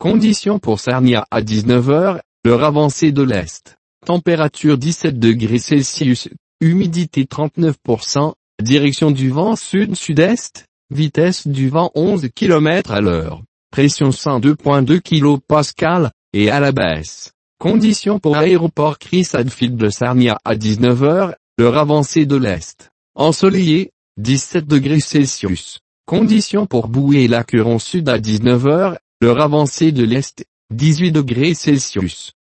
Conditions pour Sarnia à 19h, l'heure avancée de l'Est. Température 17 degrés Celsius, humidité 39%, direction du vent sud-sud-est, vitesse du vent 11 km à l'heure, pression 102.2 kPa, et à la baisse. Conditions pour aéroport Chris Hadfield de Sarnia à 19h, l'heure avancée de l'Est. Ensoleillé, 17 degrés Celsius. Conditions pour Boué-Lac-Huron Sud à 19h, l'heure avancée de l'Est, 18 degrés Celsius.